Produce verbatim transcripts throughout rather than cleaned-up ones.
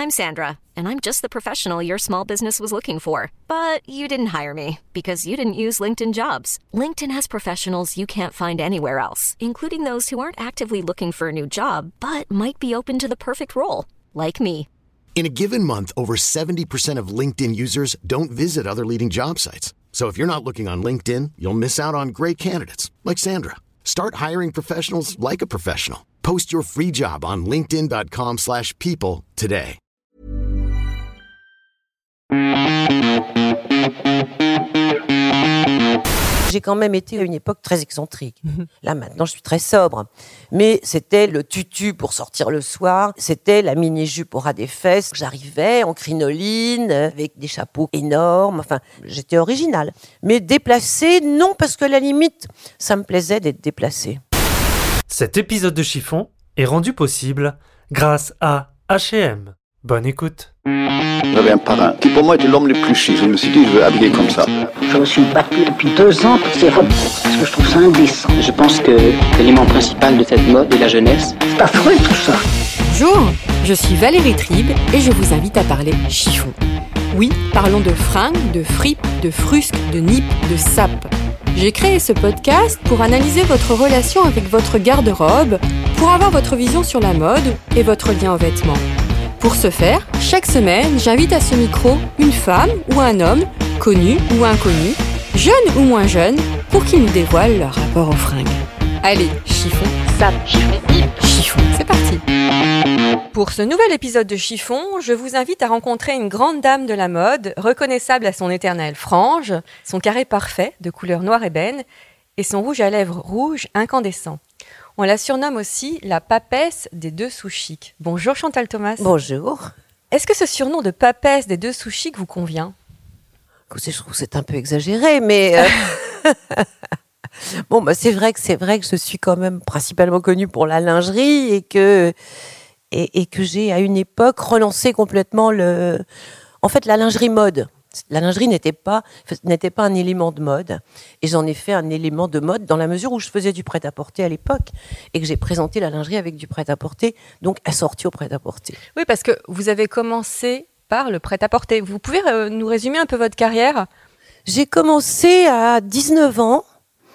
I'm Sandra, and I'm just the professional your small business was looking for. But you didn't hire me because you didn't use LinkedIn Jobs. LinkedIn has professionals you can't find anywhere else, including those who aren't actively looking for a new job, but might be open to the perfect role, like me. In a given month, over seventy percent of LinkedIn users don't visit other leading job sites. So if you're not looking on LinkedIn, you'll miss out on great candidates like Sandra. Start hiring professionals like a professional. Post your free job on linkedin.com slash people today. J'ai quand même été à une époque très excentrique. Là, maintenant, je suis très sobre. Mais c'était le tutu pour sortir le soir. C'était la mini-jupe au ras des fesses. J'arrivais en crinoline, avec des chapeaux énormes. Enfin, j'étais originale. Mais déplacée, non, parce que à la limite, ça me plaisait d'être déplacée. Cet épisode de Chiffon est rendu possible grâce à H et M. Bonne écoute. J'avais un parrain qui pour moi était l'homme le plus chic. Je me suis dit, je veux habiller comme ça. Je me suis battu depuis deux ans pour ces robes parce que je trouve ça indécent. Je pense que l'élément principal de cette mode est la jeunesse. C'est affreux tout ça. Bonjour, je suis Valérie Tribe et je vous invite à parler chiffon. Oui, parlons de fringues, de fripes, de frusques, de nippes, de sapes. J'ai créé ce podcast pour analyser votre relation avec votre garde-robe, pour avoir votre vision sur la mode et votre lien aux vêtements. Pour ce faire, chaque semaine, j'invite à ce micro une femme ou un homme, connu ou inconnu, jeune ou moins jeune, pour qu'ils nous dévoilent leur rapport aux fringues. Allez, chiffon, sape, chiffon, chiffon, c'est parti. Pour ce nouvel épisode de Chiffon, je vous invite à rencontrer une grande dame de la mode, reconnaissable à son éternelle frange, son carré parfait de couleur noire ébène et son rouge à lèvres rouge incandescent. On la surnomme aussi la papesse des deux sous chics. Bonjour Chantal Thomas. Bonjour. Est-ce que ce surnom de papesse des deux sous chics vous convient ? Écoutez, je trouve que c'est un peu exagéré, mais... Euh... bon, bah, c'est vrai que c'est vrai que je suis quand même principalement connue pour la lingerie et que, et, et que j'ai, à une époque, relancé complètement le... En fait, la lingerie mode. La lingerie n'était pas, n'était pas un élément de mode. Et j'en ai fait un élément de mode dans la mesure où je faisais du prêt-à-porter à l'époque et que j'ai présenté la lingerie avec du prêt-à-porter, donc assorti au prêt-à-porter. Oui, parce que vous avez commencé par le prêt-à-porter. Vous pouvez euh, nous résumer un peu votre carrière ? J'ai commencé à dix-neuf ans.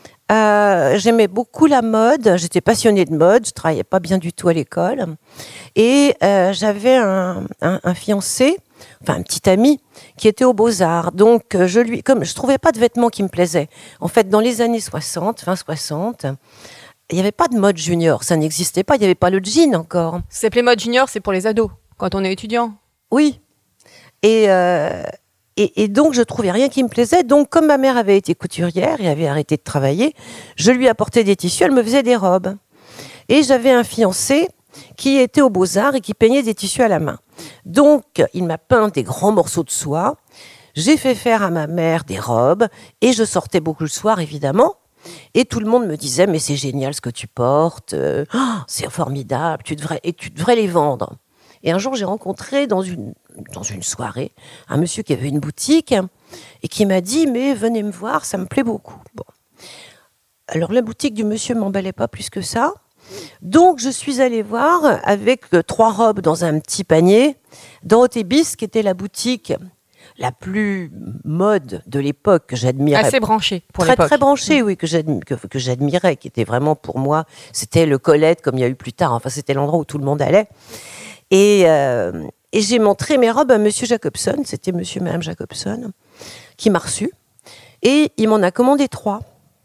Euh, j'aimais beaucoup la mode. J'étais passionnée de mode. Je travaillais pas bien du tout à l'école. Et euh, j'avais un, un, un fiancé, enfin un petit ami, qui était aux Beaux-Arts. Donc, je lui, comme je trouvais pas de vêtements qui me plaisaient. En fait, dans les années soixante, fin soixante, il n'y avait pas de mode junior. Ça n'existait pas. Il n'y avait pas le jean encore. Ça s'appelait mode junior, c'est pour les ados, quand on est étudiant. Oui. Et, euh, et, et donc, je trouvais rien qui me plaisait. Donc, comme ma mère avait été couturière et avait arrêté de travailler, je lui apportais des tissus. Elle me faisait des robes. Et j'avais un fiancé qui était aux Beaux-Arts et qui peignait des tissus à la main. Donc, il m'a peint des grands morceaux de soie. J'ai fait faire à ma mère des robes et je sortais beaucoup le soir, évidemment. Et tout le monde me disait « Mais c'est génial ce que tu portes, euh, oh, c'est formidable, tu devrais, et tu devrais les vendre. » Et un jour, j'ai rencontré dans une, dans une soirée un monsieur qui avait une boutique et qui m'a dit « Mais venez me voir, ça me plaît beaucoup. » Bon. Alors, la boutique du monsieur ne m'emballait pas plus que ça. Donc, je suis allée voir avec euh, trois robes dans un petit panier dans Haute-Ibis, qui était la boutique la plus mode de l'époque, que j'admirais. Assez branchée pour très, l'époque. Très branchée, oui, que, j'admi- que, que j'admirais, qui était vraiment pour moi, c'était le Colette, comme il y a eu plus tard. Enfin, c'était l'endroit où tout le monde allait. Et, euh, et j'ai montré mes robes à monsieur Jacobson, c'était monsieur et madame Jacobson, qui m'a reçue. Et il m'en a commandé trois.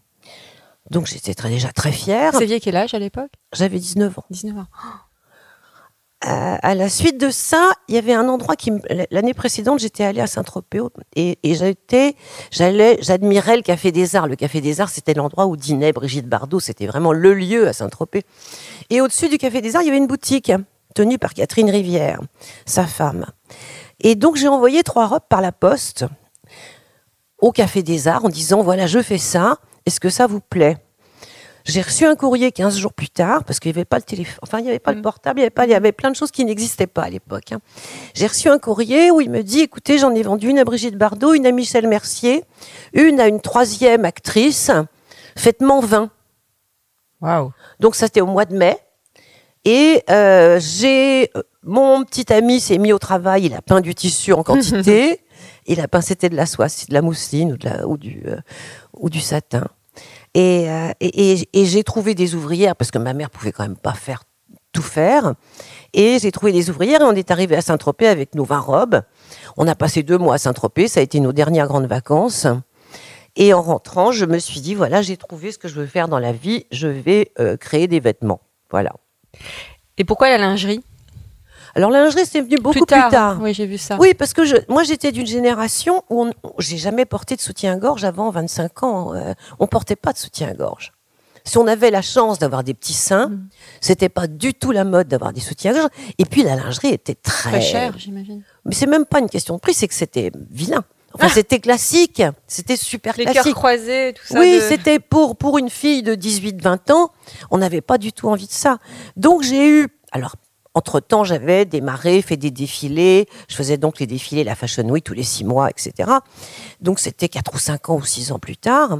Donc, j'étais très, déjà très fière. Vous aviez quel âge à l'époque ? J'avais dix-neuf ans. dix-neuf ans. Euh, à la suite de ça, il y avait un endroit qui... Me... L'année précédente, j'étais allée à Saint-Tropez et, et j'étais, j'allais, j'admirais le Café des Arts. Le Café des Arts, c'était l'endroit où dînait Brigitte Bardot. C'était vraiment le lieu à Saint-Tropez. Et au-dessus du Café des Arts, il y avait une boutique tenue par Catherine Rivière, sa femme. Et donc, j'ai envoyé trois robes par la poste au Café des Arts en disant, voilà, je fais ça. Est-ce que ça vous plaît ? J'ai reçu un courrier quinze jours plus tard, parce qu'il n'y avait pas le téléphone, enfin, il n'y avait pas mmh. le portable, il y avait pas, il y avait plein de choses qui n'existaient pas à l'époque. Hein. J'ai reçu un courrier où il me dit, écoutez, j'en ai vendu une à Brigitte Bardot, une à Michel Mercier, une à une troisième actrice, faites-m'en vingt. Waouh. Donc, ça, c'était au mois de mai. Et euh, j'ai mon petit ami s'est mis au travail, il a peint du tissu en quantité. Il a peint, c'était de la soie, de la mousseline ou, de la, ou, du, euh, ou du satin. Et, euh, et, et, et j'ai trouvé des ouvrières, parce que ma mère pouvait quand même pas faire tout faire. Et j'ai trouvé des ouvrières et on est arrivé à Saint-Tropez avec nos vingt robes. On a passé deux mois à Saint-Tropez, ça a été nos dernières grandes vacances. Et en rentrant, je me suis dit, voilà, j'ai trouvé ce que je veux faire dans la vie, je vais euh, créer des vêtements. Voilà. Et pourquoi la lingerie ? Alors la lingerie, c'est venu beaucoup plus tard. plus tard. Oui, j'ai vu ça. Oui, parce que je, moi, j'étais d'une génération où on, j'ai jamais porté de soutien-gorge avant vingt-cinq ans. Euh, on portait pas de soutien-gorge. Si on avait la chance d'avoir des petits seins, mmh. c'était pas du tout la mode d'avoir des soutiens-gorge. Et puis la lingerie était très, très chère, j'imagine. Mais c'est même pas une question de prix, c'est que c'était vilain. Enfin, ah. c'était classique, c'était super Les classique. Les cœurs croisés, tout ça. Oui, de... c'était pour pour une fille de dix-huit vingt ans, on n'avait pas du tout envie de ça. Donc j'ai eu, alors. Entre-temps, j'avais démarré, fait des défilés. Je faisais donc les défilés, la Fashion Week, tous les six mois, et cetera. Donc, c'était quatre ou cinq ans ou six ans plus tard.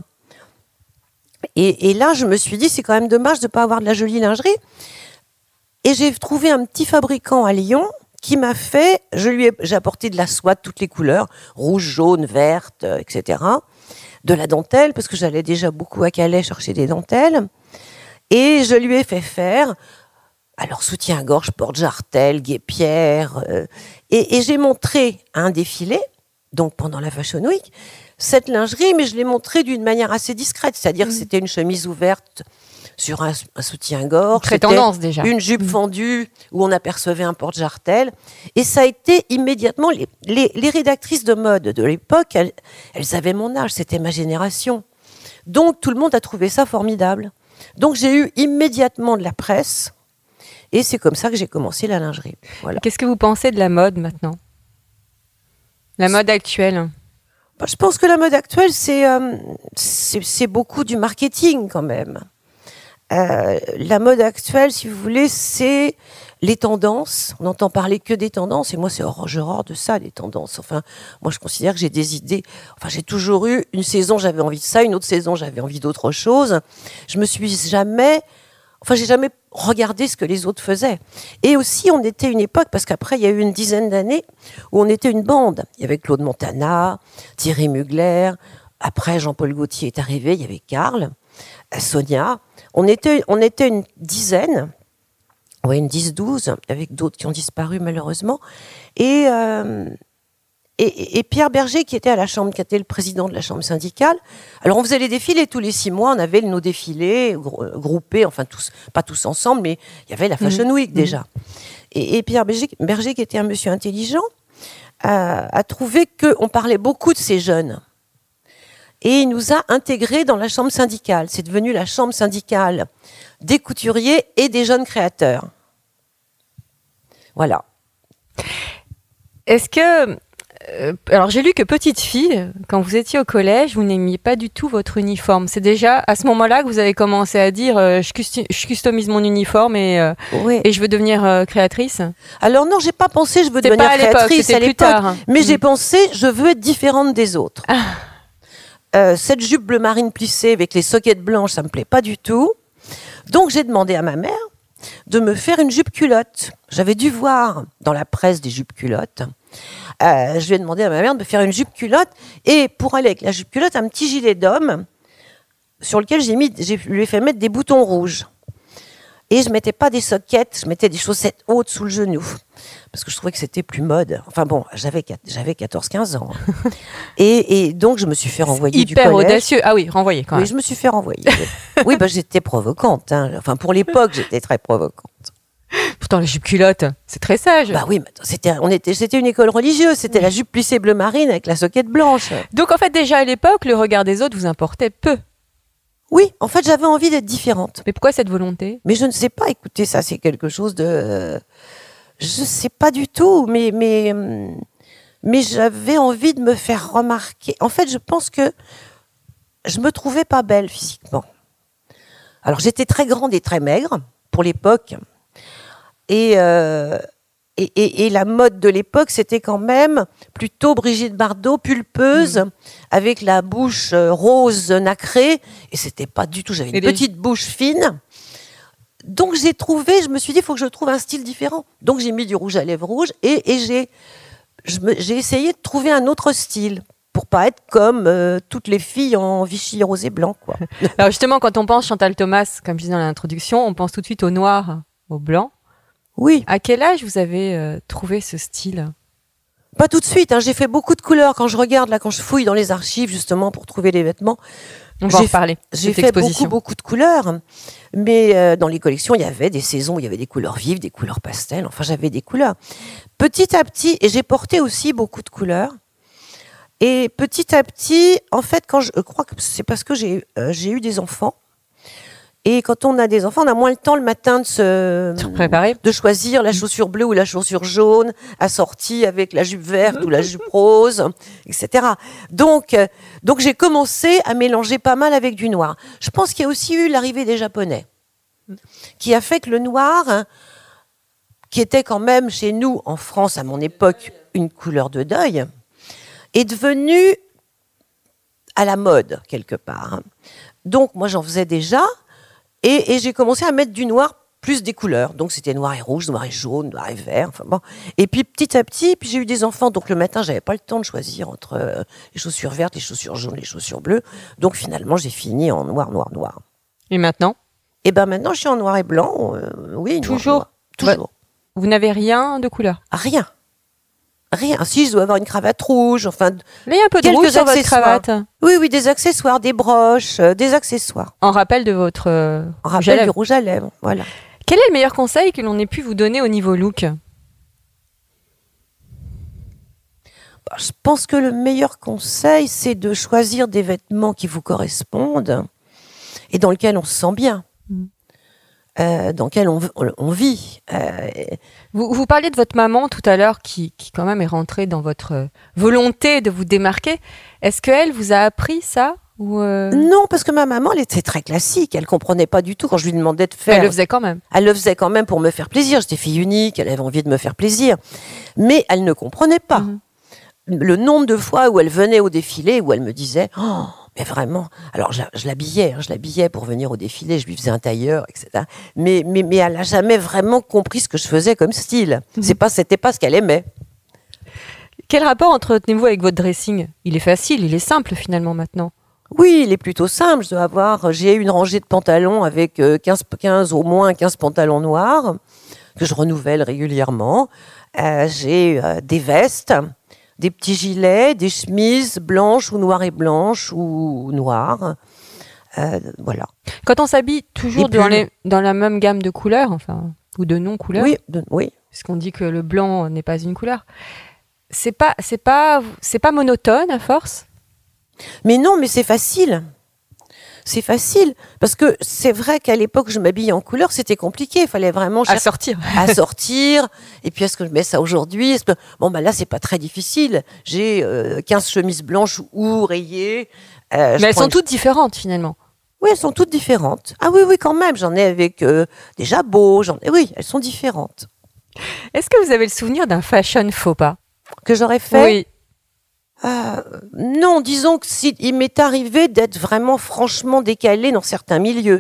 Et, et là, je me suis dit, c'est quand même dommage de ne pas avoir de la jolie lingerie. Et j'ai trouvé un petit fabricant à Lyon qui m'a fait... Je lui ai, j'ai apporté de la soie de toutes les couleurs, rouge, jaune, verte, et cetera. De la dentelle, parce que j'allais déjà beaucoup à Calais chercher des dentelles. Et je lui ai fait faire... Alors, soutien-gorge, porte-jartel, guêpière. Euh, et, et j'ai montré à un défilé, donc pendant la Fashion Week, cette lingerie, mais je l'ai montrée d'une manière assez discrète. C'est-à-dire mmh. que c'était une chemise ouverte sur un, un soutien-gorge. Très tendance, déjà. Une jupe mmh. fendue où on apercevait un porte-jartel. Et ça a été immédiatement... Les, les, les rédactrices de mode de l'époque, elles, elles avaient mon âge, c'était ma génération. Donc, tout le monde a trouvé ça formidable. Donc, j'ai eu immédiatement de la presse. Et c'est comme ça que j'ai commencé la lingerie. Voilà. Qu'est-ce que vous pensez de la mode maintenant ? La mode actuelle ? bah, Je pense que la mode actuelle, c'est, euh, c'est, c'est beaucoup du marketing quand même. Euh, la mode actuelle, si vous voulez, c'est les tendances. On n'entend parler que des tendances. Et moi, c'est horreur, j'ai horreur de ça, les tendances. Enfin, moi, je considère que j'ai des idées. Enfin, j'ai toujours eu une saison, j'avais envie de ça. Une autre saison, j'avais envie d'autre chose. Je me suis jamais... Enfin, j'ai jamais regardé ce que les autres faisaient. Et aussi, on était une époque, parce qu'après, il y a eu une dizaine d'années où on était une bande. Il y avait Claude Montana, Thierry Mugler. Après, Jean-Paul Gaultier est arrivé. Il y avait Karl, Sonia. On était, on était une dizaine, ouais, une dix douze, avec d'autres qui ont disparu malheureusement. Et... Euh, Et, et Pierre Berger, qui était à la chambre, qui était le président de la chambre syndicale. Alors, on faisait les défilés tous les six mois. On avait nos défilés groupés, enfin tous, pas tous ensemble, mais il y avait la Fashion Week mmh. déjà. Et, et Pierre Berger, Berger, qui était un monsieur intelligent, a, a trouvé qu'on parlait beaucoup de ces jeunes. Et il nous a intégrés dans la chambre syndicale. C'est devenu la chambre syndicale des couturiers et des jeunes créateurs. Voilà. Est-ce que... Euh, alors j'ai lu que petite fille, quand vous étiez au collège, vous n'aimiez pas du tout votre uniforme. C'est déjà à ce moment-là que vous avez commencé à dire euh, je, custi- je customise mon uniforme et, euh, oui. et je veux devenir euh, créatrice. Alors non, j'ai pas pensé je veux c'était devenir pas à créatrice l'époque, à l'époque, tard, hein. mais mmh. j'ai pensé je veux être différente des autres. Ah. Euh, cette jupe bleu marine plissée avec les soquettes blanches, ça me plaît pas du tout. Donc j'ai demandé à ma mère de me faire une jupe culotte. J'avais dû voir dans la presse des jupes culottes. Euh, je lui ai demandé à ma mère de me faire une jupe culotte et pour aller avec la jupe culotte, un petit gilet d'homme sur lequel j'ai mis, j'ai lui ai fait mettre des boutons rouges. Et je mettais pas des soquettes, je mettais des chaussettes hautes sous le genou parce que je trouvais que c'était plus mode. Enfin bon, j'avais j'avais quatorze quinze ans. et, et donc je me suis fait renvoyer hyper du collège. Hyper audacieux. Ah oui, renvoyer quand même. Oui, je me suis fait renvoyer. oui, bah j'étais provocante. Hein. Enfin pour l'époque, j'étais très provocante. Pourtant, la jupe culotte, c'est très sage. Bah oui, mais c'était, on était, c'était une école religieuse. C'était oui. la jupe plissée bleu marine avec la soquette blanche. Donc, en fait, déjà à l'époque, le regard des autres vous importait peu. Oui, en fait, j'avais envie d'être différente. Mais pourquoi cette volonté ? Mais je ne sais pas. Écoutez, ça, c'est quelque chose de... Je ne sais pas du tout, mais, mais, mais j'avais envie de me faire remarquer. En fait, je pense que je me trouvais pas belle physiquement. Alors, j'étais très grande et très maigre pour l'époque. Et, euh, et, et, et la mode de l'époque, c'était quand même plutôt Brigitte Bardot, pulpeuse, mmh. avec la bouche rose nacrée. Et c'était pas du tout... J'avais une et petite les... bouche fine. donc j'ai trouvé, je me suis dit, il faut que je trouve un style différent. Donc j'ai mis du rouge à lèvres rouge et, et j'ai, je me, j'ai essayé de trouver un autre style pour pas être comme euh, toutes les filles en Vichy rose et blanc, quoi. Alors justement, quand on pense Chantal Thomas, comme je disais dans l'introduction, on pense tout de suite au noir, au blanc. Oui. À quel âge vous avez euh, trouvé ce style ? Pas tout de suite, hein. J'ai fait beaucoup de couleurs. Quand je regarde, là, quand je fouille dans les archives, justement, pour trouver les vêtements, on va en reparler. J'ai fait beaucoup, beaucoup de couleurs. Mais euh, dans les collections, il y avait des saisons, il y avait des couleurs vives, des couleurs pastel. Enfin, j'avais des couleurs. Petit à petit, et j'ai porté aussi beaucoup de couleurs. Et petit à petit, en fait, quand je, je crois que c'est parce que j'ai, euh, j'ai eu des enfants. Et quand on a des enfants, on a moins le temps le matin de se, se préparer, de choisir la chaussure bleue ou la chaussure jaune, assortie avec la jupe verte ou la jupe rose, et cetera. Donc, euh, donc j'ai commencé à mélanger pas mal avec du noir. Je pense qu'il y a aussi eu l'arrivée des Japonais, qui a fait que le noir, hein, qui était quand même chez nous, en France, à mon époque, une couleur de deuil, est devenu à la mode, quelque part. Donc, moi, j'en faisais déjà. Et, et j'ai commencé à mettre du noir plus des couleurs. Donc, c'était noir et rouge, noir et jaune, noir et vert. Enfin bon. Et puis, petit à petit, puis j'ai eu des enfants. Donc, le matin, j'avais pas le temps de choisir entre euh, les chaussures vertes, les chaussures jaunes, les chaussures bleues. Donc, finalement, j'ai fini en noir, noir, noir. Et maintenant ? Et ben maintenant, je suis en noir et blanc. Euh, oui, toujours. Noir, noir. Toujours. Vous n'avez rien de couleur ? Rien. Rien. Si, je dois avoir une cravate rouge. Enfin, mais il y a un peu de rouge sur votre cravate. Oui, oui, des accessoires, des broches, euh, des accessoires. En rappel de votre euh, En rappel du rouge à lèvres, voilà. Quel est le meilleur conseil que l'on ait pu vous donner au niveau look ? Bah, je pense que le meilleur conseil, c'est de choisir des vêtements qui vous correspondent et dans lesquels on se sent bien. Mmh. Euh, dans lequel on, on, on vit. Euh, vous, vous parliez de votre maman tout à l'heure qui, qui quand même est rentrée dans votre volonté de vous démarquer. Est-ce qu'elle vous a appris ça ou euh... Non, parce que ma maman, elle était très classique. Elle comprenait pas du tout quand je lui demandais de faire. Mais elle le faisait quand même. Elle le faisait quand même pour me faire plaisir. J'étais fille unique, elle avait envie de me faire plaisir. Mais elle ne comprenait pas. Mmh. Le nombre de fois où elle venait au défilé, où elle me disait... Oh, mais vraiment, alors je, je l'habillais, hein, je l'habillais pour venir au défilé, je lui faisais un tailleur, et cetera. Mais, mais, mais elle n'a jamais vraiment compris ce que je faisais comme style. Mmh. C'est pas, c'était pas ce qu'elle aimait. Quel rapport entretenez-vous avec votre dressing ? Il est facile, il est simple finalement maintenant. Oui, il est plutôt simple. Je dois avoir, j'ai une rangée de pantalons avec quinze, quinze, au moins quinze pantalons noirs que je renouvelle régulièrement. Euh, j'ai euh, des vestes. Des petits gilets, des chemises blanches ou noires et blanches ou noires. Euh, voilà. Quand on s'habille toujours dans, les, dans la même gamme de couleurs, enfin, ou de non-couleurs, oui, de, oui. Puisqu'on dit que le blanc n'est pas une couleur, c'est pas, c'est pas, c'est pas monotone à force ? Mais non, mais c'est facile. C'est facile, parce que c'est vrai qu'à l'époque, je m'habillais en couleur, c'était compliqué. Il fallait vraiment chercher à sortir. à sortir. Et puis, est-ce que je mets ça aujourd'hui ? Est-ce que... Bon, bah là, c'est pas très difficile. J'ai euh, quinze chemises blanches ou rayées. Euh, Mais elles sont une... toutes différentes, finalement. Oui, elles sont toutes différentes. Ah oui, oui, quand même. J'en ai avec euh, des jabots. J'en ai... Oui, elles sont différentes. Est-ce que vous avez le souvenir d'un fashion faux pas ? Que j'aurais fait ? Oui. Euh, non, disons que si, il m'est arrivé d'être vraiment franchement décalée dans certains milieux.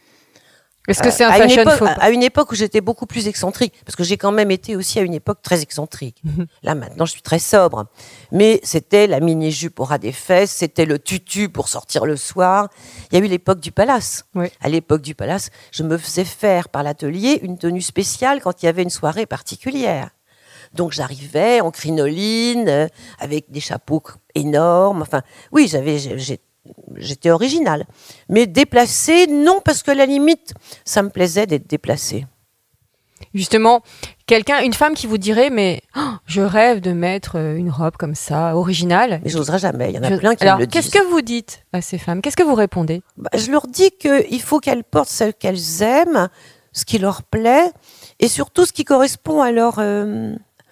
Est-ce que c'est un euh, fashion époque, faux pas ? À une époque où j'étais beaucoup plus excentrique, parce que j'ai quand même été aussi à une époque très excentrique. Là, maintenant, je suis très sobre. Mais c'était la mini-jupe au ras des fesses, c'était le tutu pour sortir le soir. Il y a eu l'époque du Palace. Oui. À l'époque du Palace, je me faisais faire par l'atelier une tenue spéciale quand il y avait une soirée particulière. Donc j'arrivais en crinoline, euh, avec des chapeaux énormes. Enfin, oui, j'avais, j'ai, j'étais originale. Mais déplacée, non, parce que à la limite, ça me plaisait d'être déplacée. Justement, quelqu'un, une femme qui vous dirait, mais oh, je rêve de mettre une robe comme ça, originale. Mais j'oserais jamais. Il y en a je... plein qui Alors, me le disent. qu'est-ce que vous dites à ces femmes ? Qu'est-ce que vous répondez ? Bah, je leur dis qu'il faut qu'elles portent ce qu'elles aiment, ce qui leur plaît, et surtout ce qui correspond à leur... Euh,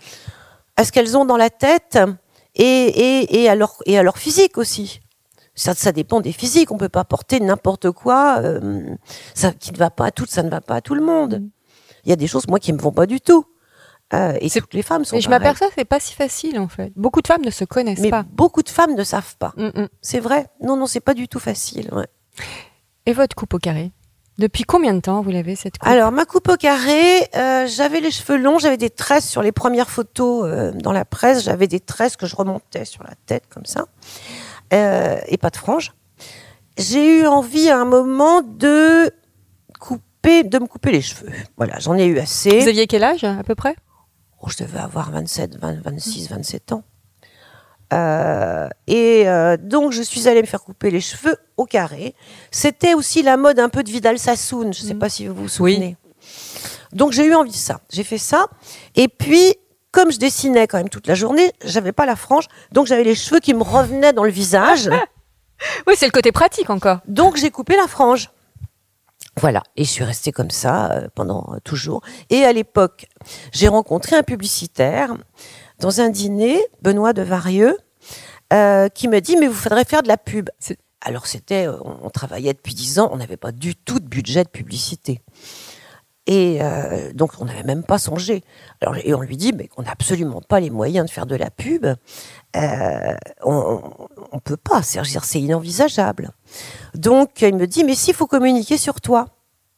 à ce qu'elles ont dans la tête et, et, et, à, leur, et à leur physique aussi. Ça, ça dépend des physiques. On ne peut pas porter n'importe quoi euh, ça, qui ne va pas à toutes, ça ne va pas à tout le monde. Il y a des choses, moi, qui ne me vont pas du tout. Euh, et c'est, toutes les femmes sont mais je pareilles. m'aperçois que ce n'est pas si facile, en fait. Beaucoup de femmes ne se connaissent mais pas. Beaucoup de femmes ne savent pas. Mm-mm. C'est vrai. Non, non, c'est pas du tout facile. Ouais. Et votre coupe au carré ? Depuis combien de temps vous l'avez, cette coupe ? Alors, ma coupe au carré, euh, j'avais les cheveux longs, j'avais des tresses sur les premières photos euh, dans la presse, j'avais des tresses que je remontais sur la tête, comme ça, euh, et pas de franges. J'ai eu envie à un moment de couper, de me couper les cheveux. Voilà, j'en ai eu assez. Vous aviez quel âge, à peu près ? Oh, je devais avoir vingt-sept, vingt, vingt-six, vingt-sept ans. Euh, et euh, donc, je suis allée me faire couper les cheveux au carré. C'était aussi la mode un peu de Vidal Sassoon. Je ne sais pas si vous vous souvenez. Oui. Donc, j'ai eu envie de ça. J'ai fait ça. Et puis, comme je dessinais quand même toute la journée, j'avais pas la frange. Donc, j'avais les cheveux qui me revenaient dans le visage. Oui, c'est le côté pratique encore. Donc, j'ai coupé la frange. Voilà, et je suis restée comme ça euh, pendant euh, toujours. Et à l'époque, j'ai rencontré un publicitaire dans un dîner, Benoît de Varieux, euh, qui me dit « Mais vous faudrait faire de la pub. » Alors, c'était, euh, on, on travaillait depuis dix ans, on n'avait pas du tout de budget de publicité. Et euh, donc, on n'avait même pas songé. Alors, et on lui dit mais « On n'a absolument pas les moyens de faire de la pub. Euh, on ne peut pas, c'est, c'est inenvisageable. » Donc, il me dit « Mais si, il faut communiquer sur toi. »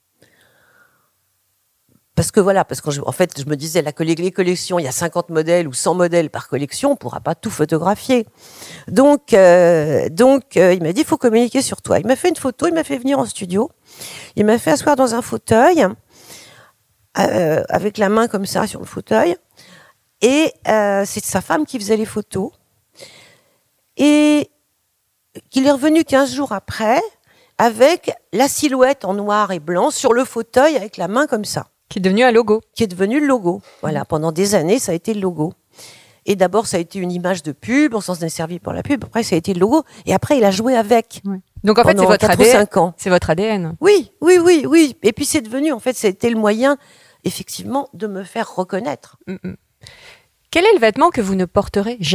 Parce que voilà, parce que je, en fait, je me disais, la, les collections, il y a cinquante modèles ou cent modèles par collection, on ne pourra pas tout photographier. Donc, euh, donc euh, il m'a dit, il faut communiquer sur toi. Il m'a fait une photo, il m'a fait venir en studio, il m'a fait asseoir dans un fauteuil, euh, avec la main comme ça sur le fauteuil, et euh, c'est sa femme qui faisait les photos, et qu'il est revenu quinze jours après, avec la silhouette en noir et blanc sur le fauteuil, avec la main comme ça. Qui est devenu un logo. Qui est devenu le logo. Voilà, pendant des années, ça a été le logo. Et d'abord, ça a été une image de pub, on s'en est servi pour la pub. Après, ça a été le logo. Et après, il a joué avec. Oui. Donc, en fait, c'est votre A D N. Ans. C'est votre A D N. Oui, oui, oui, oui. Et puis, c'est devenu, en fait, ça a été le moyen, effectivement, de me faire reconnaître. Mm-mm. Quel est le vêtement que vous ne porterez jamais ?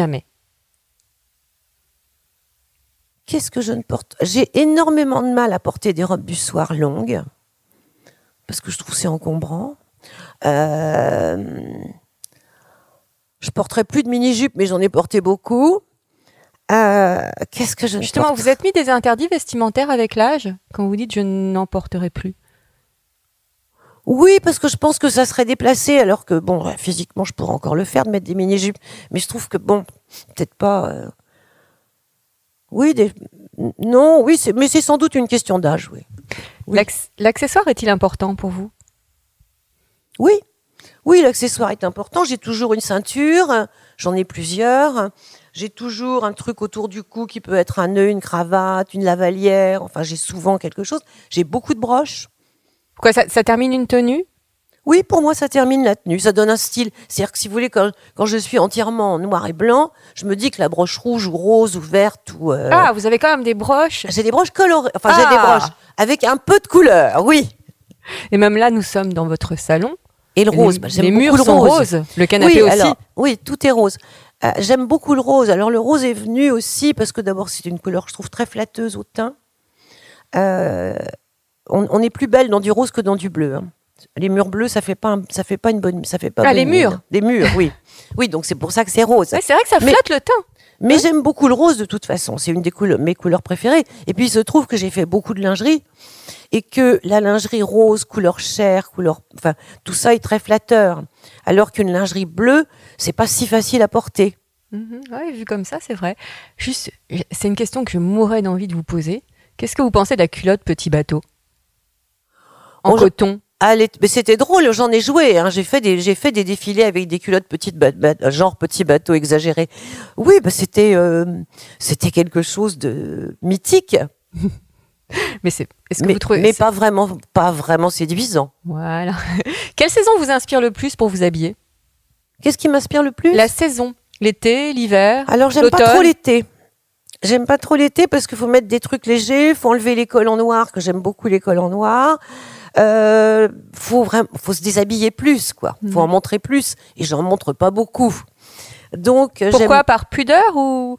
Qu'est-ce que je ne porte ? J'ai énormément de mal à porter des robes du soir longues. Parce que je trouve que c'est encombrant. Euh, je porterai plus de mini-jupe, mais j'en ai porté beaucoup. Euh, qu'est-ce que je ne Justement, porte... vous êtes mis des interdits vestimentaires avec l'âge, quand vous dites « je n'en porterai plus ». Oui, parce que je pense que ça serait déplacé, alors que, bon, physiquement, je pourrais encore le faire, de mettre des mini-jupes. Mais je trouve que, bon, peut-être pas... Euh... Oui, des... non, oui, c'est... mais c'est sans doute une question d'âge, oui. Oui. L'acc- l'accessoire est-il important pour vous ? Oui, oui, l'accessoire est important. J'ai toujours une ceinture, j'en ai plusieurs. J'ai toujours un truc autour du cou qui peut être un nœud, une cravate, une lavalière. Enfin, j'ai souvent quelque chose. J'ai beaucoup de broches. Quoi, ça, ça termine une tenue ? Oui, pour moi, ça termine la tenue. Ça donne un style. C'est-à-dire que si vous voulez, quand, quand je suis entièrement en noir et blanc, je me dis que la broche rouge ou rose ou verte ou... Euh... Ah, vous avez quand même des broches ? J'ai des broches colorées. Enfin, ah. j'ai des broches avec un peu de couleur, oui. Et même là, nous sommes dans votre salon. Et le rose. Les, bah, j'aime les beaucoup murs le sont rose. roses. Le canapé oui, aussi. Alors, oui, tout est rose. Euh, j'aime beaucoup le rose. Alors, le rose est venu aussi parce que d'abord, c'est une couleur que je trouve très flatteuse au teint. Euh, on, on est plus belle dans du rose que dans du bleu. Hein. Les murs bleus, ça fait pas, un, ça fait pas une bonne, ça fait pas. Ah, bonne les murs. mine. Des murs, oui, oui. Donc c'est pour ça que c'est rose. Ouais, c'est vrai que ça mais, flatte le teint. Mais ouais. J'aime beaucoup le rose de toute façon. C'est une des couleurs, mes couleurs préférées. Et puis il se trouve que j'ai fait beaucoup de lingerie et que la lingerie rose, couleur chair, couleur, enfin tout ça est très flatteur. Alors qu'une lingerie bleue, c'est pas si facile à porter. Mmh, ouais, vu comme ça, c'est vrai. Juste, c'est une question que je mourrais d'envie de vous poser. Qu'est-ce que vous pensez de la culotte petit bateau en On coton? Ah, les... mais c'était drôle, j'en ai joué. Hein. J'ai fait des, j'ai fait des défilés avec des culottes petites, ba... Ba... genre petits bateaux exagérés. Oui, bah c'était, euh... c'était quelque chose de mythique. mais c'est, est-ce que mais, vous trouvez mais c'est... pas vraiment, pas vraiment séduisant. Voilà. Quelle saison vous inspire le plus pour vous habiller? Qu'est-ce qui m'inspire le plus? La saison, l'été, l'hiver. Alors j'aime l'automne. pas trop l'été. J'aime pas trop l'été parce qu'il faut mettre des trucs légers, faut enlever les cols en noir, que j'aime beaucoup les cols en noir. Euh, faut vraiment, faut se déshabiller plus, quoi. Faut mmh. en montrer plus, et j'en montre pas beaucoup. Donc pourquoi j'aime... par pudeur ou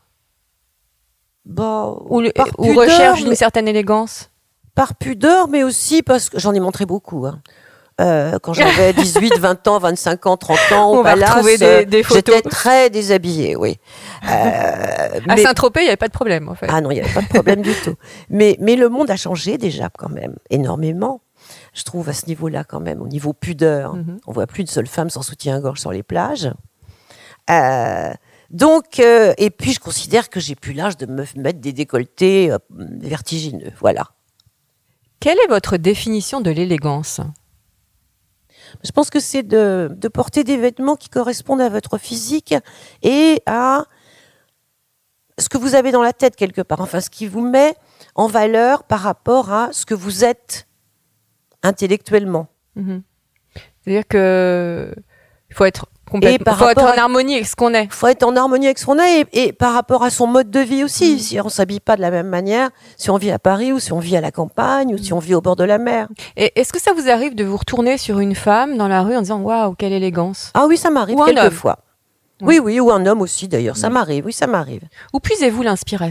bah, ou, le... par ou pudeur, recherche mais... d'une certaine élégance? Par pudeur, mais aussi parce que j'en ai montré beaucoup. Hein. Euh, quand j'avais dix-huit, vingt ans, vingt-cinq ans, trente ans, on va Palace, retrouver des, des photos. J'étais très déshabillée, oui. Euh, à mais... Saint-Tropez, il n'y avait pas de problème, en fait. Ah non, il n'y avait pas de problème du tout. Mais, mais le monde a changé déjà, quand même, énormément. Je trouve à ce niveau-là, quand même, au niveau pudeur. Mm-hmm. On ne voit plus une seule femme sans soutien-gorge sur les plages. Euh, donc, euh, et puis, je considère que j'ai plus l'âge de me mettre des décolletés euh, vertigineux. Voilà. Quelle est votre définition de l'élégance ? Je pense que c'est de, de porter des vêtements qui correspondent à votre physique et à ce que vous avez dans la tête quelque part. Enfin, ce qui vous met en valeur par rapport à ce que vous êtes intellectuellement. Mmh. C'est-à-dire que il faut être complètement, faut être en à, harmonie avec ce qu'on est. Il faut être en harmonie avec ce qu'on est et, et par rapport à son mode de vie aussi. Mmh. Si on ne s'habille pas de la même manière, si on vit à Paris ou si on vit à la campagne ou si on vit au bord de la mer. Et est-ce que ça vous arrive de vous retourner sur une femme dans la rue en disant « Waouh, quelle élégance !» Ah oui, ça m'arrive quelquefois. Oui, oui, ou un homme aussi d'ailleurs, ça mmh. m'arrive, oui, ça m'arrive. Où puisez-vous l'inspiration ?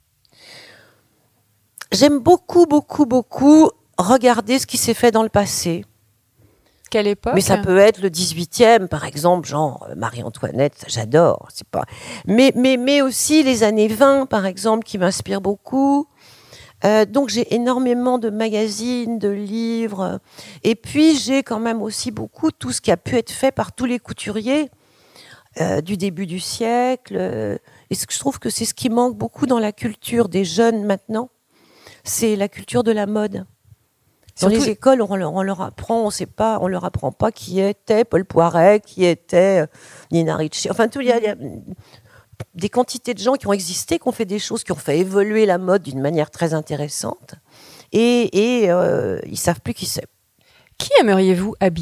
J'aime beaucoup, beaucoup, beaucoup regarder ce qui s'est fait dans le passé. Quelle époque ? Mais ça peut être le dix-huitième, par exemple, genre Marie-Antoinette, j'adore. C'est pas... mais, mais, mais aussi les années vingt, par exemple, qui m'inspirent beaucoup. Euh, donc j'ai énormément de magazines, de livres. Et puis j'ai quand même aussi beaucoup tout ce qui a pu être fait par tous les couturiers euh, du début du siècle. Et ce que je trouve que c'est ce qui manque beaucoup dans la culture des jeunes maintenant, c'est la culture de la mode. Dans Surtout... les écoles, on leur, on leur apprend, on sait pas, on leur apprend pas qui était Paul Poiret, qui était euh, Nina Ricci. Enfin, tout, il y, y a des quantités de gens qui ont existé, qui ont fait des choses, qui ont fait évoluer la mode d'une manière très intéressante, et, et euh, ils savent plus qui c'est. Qui aimeriez-vous habiller ?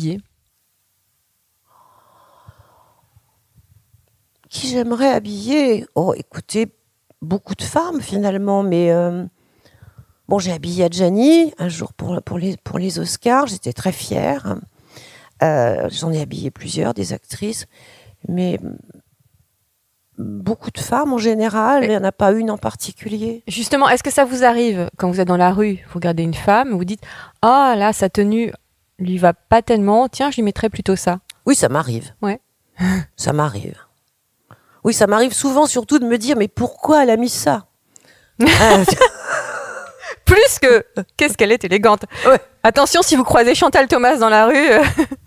Qui j'aimerais habiller ? Oh, écoutez, beaucoup de femmes finalement, mais. Euh, Bon, j'ai habillé Adjani un jour pour, pour, les, pour les Oscars, j'étais très fière. Euh, j'en ai habillé plusieurs, des actrices, mais beaucoup de femmes en général, il n'y en a pas une en particulier. Justement, est-ce que ça vous arrive, quand vous êtes dans la rue, vous regardez une femme, vous dites « Ah, là, sa tenue lui va pas tellement, tiens, je lui mettrais plutôt ça ». Oui, ça m'arrive. Ouais. Ça m'arrive. Oui, ça m'arrive souvent surtout de me dire « Mais pourquoi elle a mis ça ?» Plus que qu'est-ce qu'elle est élégante. Ouais. Attention, si vous croisez Chantal Thomas dans la rue.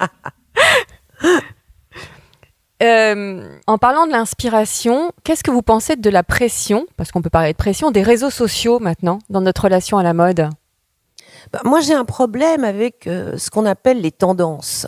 euh, en parlant de l'inspiration, qu'est-ce que vous pensez de la pression, parce qu'on peut parler de pression, des réseaux sociaux maintenant, dans notre relation à la mode ? Bah, moi, j'ai un problème avec euh, ce qu'on appelle les tendances.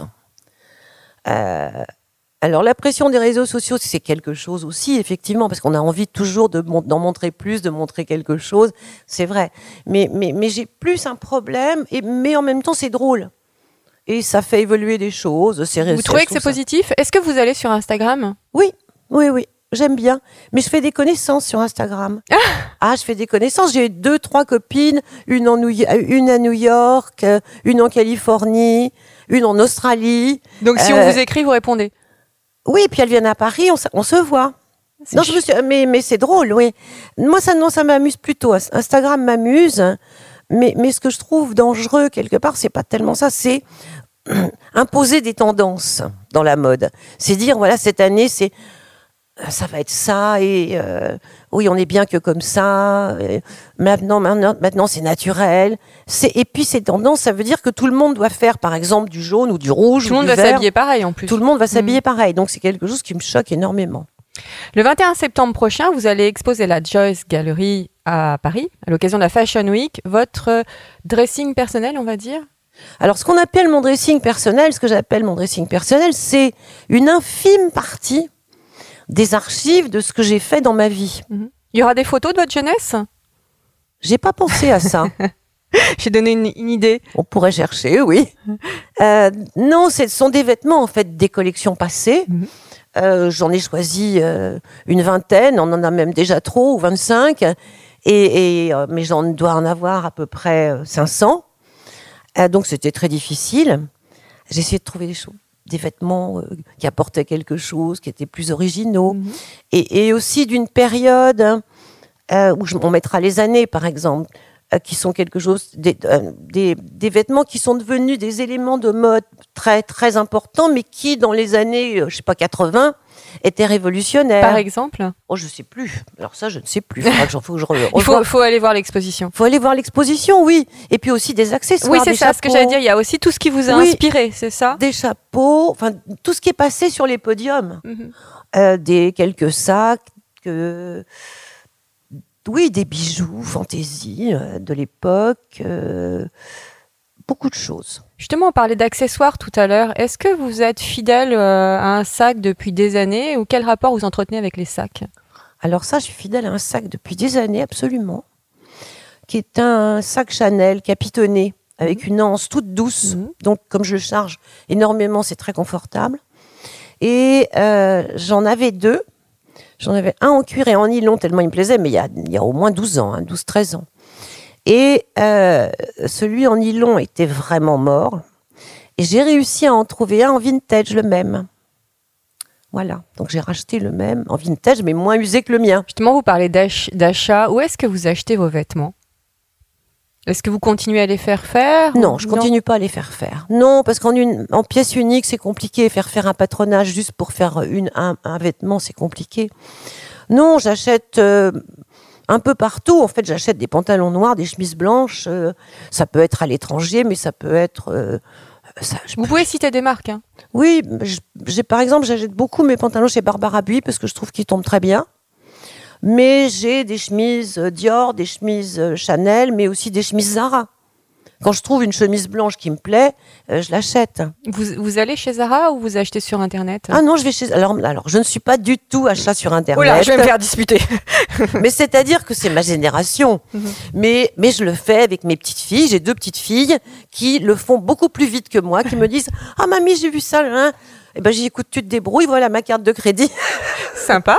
Euh, Alors, la pression des réseaux sociaux, c'est quelque chose aussi, effectivement, parce qu'on a envie toujours de, d'en montrer plus, de montrer quelque chose, c'est vrai. Mais, mais, mais j'ai plus un problème, et, mais en même temps, c'est drôle. Et ça fait évoluer des choses. C'est, vous trouvez que c'est ça. Positif ? Est-ce que vous allez sur Instagram ? Oui, oui, oui, j'aime bien. Mais je fais des connaissances sur Instagram. Ah, ah je fais des connaissances. J'ai deux, trois copines, une, en New... une à New York, une en Californie, une en Australie. Donc, si euh... on vous écrit, vous répondez ? Oui, puis elles viennent à Paris, on, on se voit. C'est non, je me suis, mais, mais c'est drôle, oui. Moi, ça, non, ça m'amuse plutôt. Instagram m'amuse, mais, mais ce que je trouve dangereux, quelque part, c'est pas tellement ça, c'est imposer des tendances dans la mode. C'est dire, voilà, cette année, c'est, ça va être ça, et euh, oui, on est bien que comme ça. Maintenant, maintenant, maintenant, c'est naturel. C'est, et puis, ces tendances, ça veut dire que tout le monde doit faire, par exemple, du jaune ou du rouge. Tout le monde va vert. S'habiller pareil, en plus. Tout le monde va s'habiller mmh. pareil. Donc, c'est quelque chose qui me choque énormément. Le vingt et un septembre prochain, vous allez exposer à la Joyce Gallery à Paris, à l'occasion de la Fashion Week. Votre dressing personnel, on va dire ? Alors, ce qu'on appelle mon dressing personnel, ce que j'appelle mon dressing personnel, c'est une infime partie des archives de ce que j'ai fait dans ma vie. Mmh. Il y aura des photos de votre jeunesse ? J'ai pas pensé à ça. J'ai donné une, une idée. On pourrait chercher, oui. euh, non, ce sont des vêtements, en fait, des collections passées. Mmh. Euh, j'en ai choisi euh, une vingtaine, on en a même déjà trop, ou vingt-cinq, et, et, euh, mais j'en dois en avoir à peu près cinq cents. Euh, donc, c'était très difficile. J'ai essayé de trouver des choses. Des vêtements euh, qui apportaient quelque chose, qui étaient plus originaux. Mmh. Et, et aussi d'une période euh, où je, on mettra les années, par exemple. euh, qui sont quelque chose, des, euh, des, des vêtements qui sont devenus des éléments de mode très très importants, mais qui dans les années, euh, je sais pas quatre-vingts, étaient révolutionnaires. Par exemple ? Oh, je sais plus. Alors ça, je ne sais plus. Faudra que j'en faut que je re- Il faut, faut aller voir l'exposition. faut aller voir l'exposition, oui. Et puis aussi des accessoires. Oui, c'est des ça. chapeaux, Ce que j'allais dire, il y a aussi tout ce qui vous a Oui. inspiré, c'est ça ? des chapeaux, enfin tout ce qui est passé sur les podiums, Mhm. Euh, des quelques sacs, que oui, des bijoux, fantaisie euh, de l'époque, euh, beaucoup de choses. Justement, on parlait d'accessoires tout à l'heure. Est-ce que vous êtes fidèle euh, à un sac depuis des années ou quel rapport vous entretenez avec les sacs ? Alors ça, je suis fidèle à un sac depuis des années, absolument, qui est un sac Chanel capitonné, avec une anse toute douce. Mhm. Donc, comme je le charge énormément, c'est très confortable. Et euh, j'en avais deux. J'en avais un en cuir et en nylon, tellement il me plaisait, mais il y a, il y a au moins douze ans, hein, douze treize ans. Et euh, celui en nylon était vraiment mort. Et j'ai réussi à en trouver un en vintage, le même. Voilà, donc j'ai racheté le même en vintage, mais moins usé que le mien. Justement, vous parlez d'ach- d'achat. Où est-ce que vous achetez vos vêtements ? Est-ce que vous continuez à les faire faire ? Non, ou- je continue pas à les faire faire. Non, parce qu'en une, en pièce unique, c'est compliqué. Faire faire un patronage juste pour faire une, un, un vêtement, c'est compliqué. Non, j'achète euh, un peu partout. En fait, j'achète des pantalons noirs, des chemises blanches. euh, ça peut être à l'étranger, mais ça peut être... euh, ça, je- Vous pouvez citer des marques. Hein. Oui, je- j'ai, par exemple, j'achète beaucoup mes pantalons chez Barbara Buis parce que je trouve qu'ils tombent très bien. Mais j'ai des chemises euh, Dior, des chemises euh, Chanel, mais aussi des chemises Zara. Quand je trouve une chemise blanche qui me plaît, euh, je l'achète. Vous, vous allez chez Zara ou vous achetez sur Internet ? Ah non, je vais chez... Alors, alors, je ne suis pas du tout achat sur Internet. Oh là, je vais me faire disputer. Mais c'est-à-dire que c'est ma génération. Mhm. mais, mais je le fais avec mes petites filles. J'ai deux petites filles qui le font beaucoup plus vite que moi, qui me disent « Ah mamie, j'ai vu ça. Hein. » Eh ben, j'ai dit « Écoute, tu te débrouilles, voilà ma carte de crédit. » Sympa.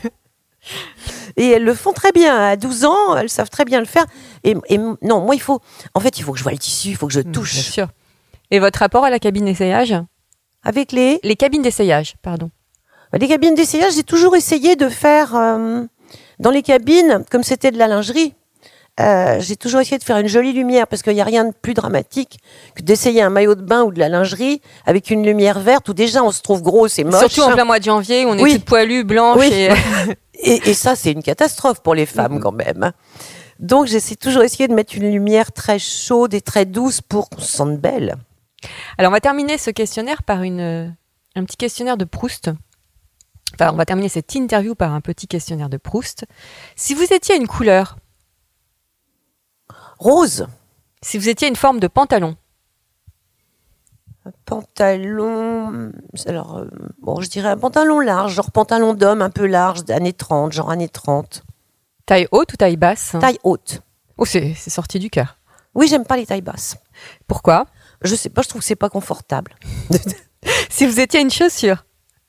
Et elles le font très bien. À douze ans, elles savent très bien le faire. Et, et non, moi, il faut... En fait, il faut que je vois le tissu, il faut que je Bien touche. sûr. Et votre rapport à la cabine d'essayage ? Avec les... Les cabines d'essayage, pardon. Les cabines d'essayage, j'ai toujours essayé de faire... euh, dans les cabines, comme c'était de la lingerie, euh, j'ai toujours essayé de faire une jolie lumière, parce qu'il n'y a rien de plus dramatique que d'essayer un maillot de bain ou de la lingerie avec une lumière verte, où déjà on se trouve gros, c'est moche. Surtout en plein mois de janvier, où on est Oui. toutes poilues, blanches. Oui. Et... Et, et ça, c'est une catastrophe pour les femmes quand même. Donc, j'ai toujours essayé de mettre une lumière très chaude et très douce pour qu'on se sente belle. Alors, on va terminer ce questionnaire par une, euh, un petit questionnaire de Proust. Enfin, on va terminer cette interview par un petit questionnaire de Proust. Si vous étiez une couleur, Rose, si vous étiez une forme de pantalon, pantalon... Alors, euh, bon, je dirais un pantalon large, genre pantalon d'homme un peu large, d'années trente, genre années trente. taille haute ou taille basse ? Taille haute. Oh, c'est c'est sorti du cœur. Oui, j'aime pas les tailles basses. Pourquoi ? Je sais pas, je trouve que c'est pas confortable. Si vous étiez une chaussure,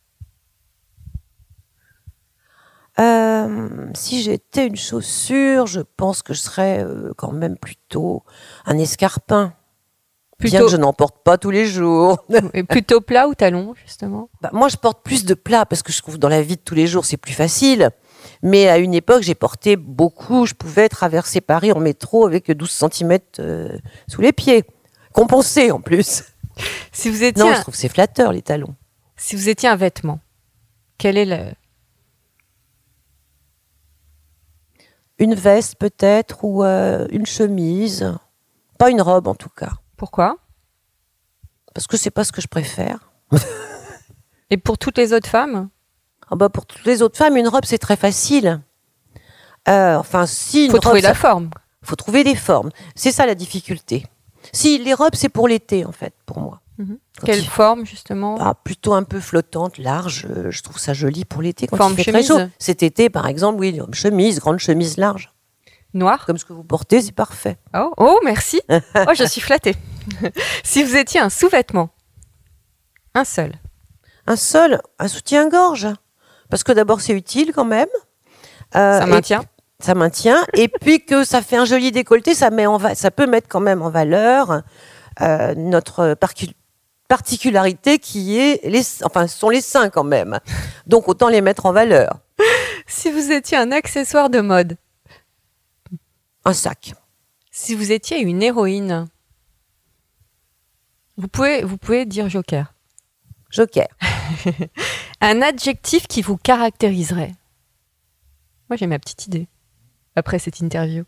Euh, si j'étais une chaussure, je pense que je serais euh, quand même plutôt un escarpin. Bien plutôt, que je n'en porte pas tous les jours. et plutôt plat ou talon, justement ? Bah, moi, je porte plus de plats parce que je trouve dans la vie de tous les jours, c'est plus facile. Mais à une époque, j'ai porté beaucoup. Je pouvais traverser Paris en métro avec douze centimètres euh, sous les pieds. Compensé en plus. Si vous étiez, Non, un, je trouve que c'est flatteur, les talons. si vous étiez un vêtement, quel est le... Une veste peut-être ou euh, une chemise. Pas une robe en tout cas. Pourquoi ? Parce que c'est pas ce que je préfère. Et pour toutes les autres femmes ? Ah bah pour toutes les autres femmes, une robe c'est très facile. Euh, enfin, si. Il faut une trouver robe, la ça- forme. faut trouver des formes. C'est ça la difficulté. Si, les robes c'est pour l'été en fait, pour moi. Mhm. Quand Quelle il- forme, justement ? Ah, plutôt un peu flottante, large. euh, je trouve ça joli pour l'été quand Forme il fait chemise. très chaud. Cet été, par exemple, oui, chemise, grande chemise large. Noir ? Comme ce que vous portez, c'est parfait. Oh, oh, merci. Oh, je suis flattée. Si vous étiez un sous-vêtement, un seul, Un seul, un soutien-gorge. Parce que d'abord, c'est utile quand même. Euh, ça et maintient. ça maintient. Et puis que ça fait un joli décolleté, ça, met en va- ça peut mettre quand même en valeur euh, notre parcu- particularité qui est, les, enfin, ce sont les seins quand même. Donc autant les mettre en valeur. Si vous étiez un accessoire de mode, Un sac. Si vous étiez une héroïne, vous pouvez, vous pouvez dire joker. Joker. Un adjectif qui vous caractériserait. Moi, j'ai ma petite idée après cette interview.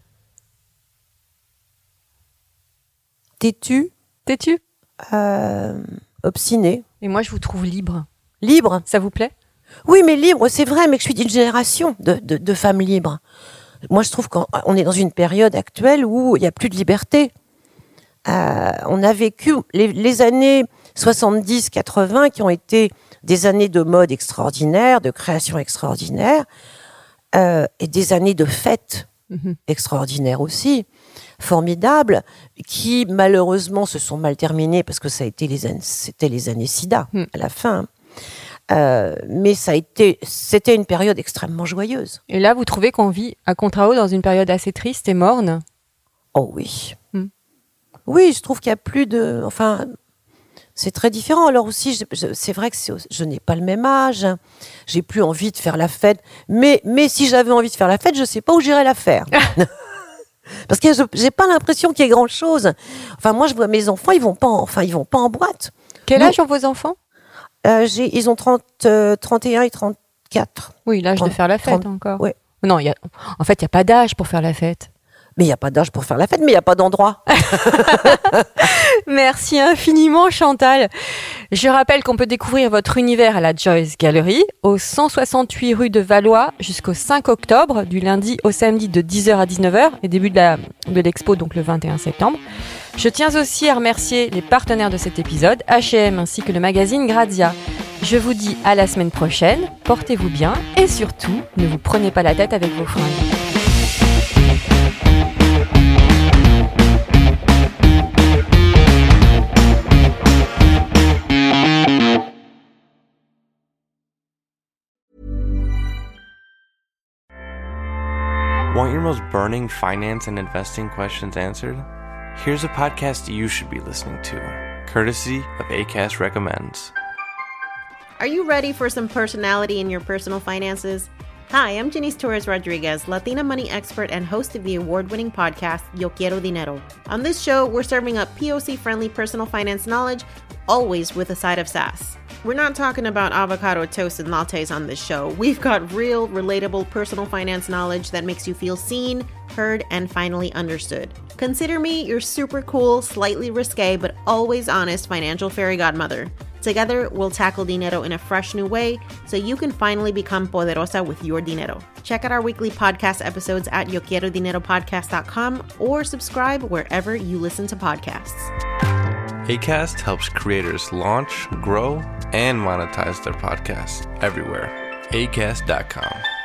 Têtu. Têtu. Euh, obstiné. Et moi, je vous trouve libre. Libre. Ça vous plaît ? Oui, mais libre, c'est vrai, mais je suis d'une génération de, de, de femmes libres. Moi, je trouve qu'on est dans une période actuelle où il n'y a plus de liberté. Euh, on a vécu les, les années soixante-dix quatre-vingts qui ont été des années de mode extraordinaire, de création extraordinaire, euh, et des années de fêtes mmh. extraordinaires aussi, formidables, qui malheureusement se sont mal terminées parce que ça a été les années, c'était les années SIDA mmh. à la fin. Euh, mais ça a été, c'était une période extrêmement joyeuse. Et là, vous trouvez qu'on vit à contrario dans une période assez triste et morne ? Oh oui. Mmh. Oui, je trouve qu'il n'y a plus de... Enfin, c'est très différent. Alors aussi, je, je, c'est vrai que c'est, je n'ai pas le même âge. J'ai plus envie de faire la fête. Mais, mais si j'avais envie de faire la fête, je ne sais pas où j'irais la faire. Parce que je n'ai pas l'impression qu'il y ait grand-chose. Enfin, moi, je vois mes enfants, ils ne vont pas en, enfin, ils vont pas en boîte. Quel Donc, âge ont vos enfants ? euh, j'ai, Ils ont trente, euh, trente et un et trente-quatre. Oui, l'âge trente, de faire la fête trente, encore. Ouais. Non, y a, en fait, il n'y a pas d'âge pour faire la fête. Mais il n'y a pas d'âge pour faire la fête, mais il n'y a pas d'endroit. Merci infiniment, Chantal. Je rappelle qu'on peut découvrir votre univers à la Joyce Gallery, au cent soixante-huit rue de Valois, jusqu'au cinq octobre, du lundi au samedi de dix heures à dix-neuf heures, et début de, la, de l'expo, donc le vingt et un septembre. Je tiens aussi à remercier les partenaires de cet épisode, H et M ainsi que le magazine Grazia. Je vous dis à la semaine prochaine, portez-vous bien, et surtout, ne vous prenez pas la tête avec vos fringues. Want your most burning finance and investing questions answered? Here's a podcast you should be listening to, courtesy of Acast Recommends. Are you ready for some personality in your personal finances? Hi, I'm Janice Torres Rodriguez, Latina money expert and host of the award-winning podcast, Yo Quiero Dinero. On this show, we're serving up P O C-friendly personal finance knowledge, always with a side of sass. We're not talking about avocado toast and lattes on this show. We've got real, relatable personal finance knowledge that makes you feel seen, heard, and finally understood. Consider me your super cool, slightly risque, but always honest financial fairy godmother. Together, we'll tackle dinero in a fresh new way so you can finally become poderosa with your dinero. Check out our weekly podcast episodes at yo quiero dinero podcast dot com or subscribe wherever you listen to podcasts. Acast helps creators launch, grow, and monetize their podcasts everywhere. acast dot com.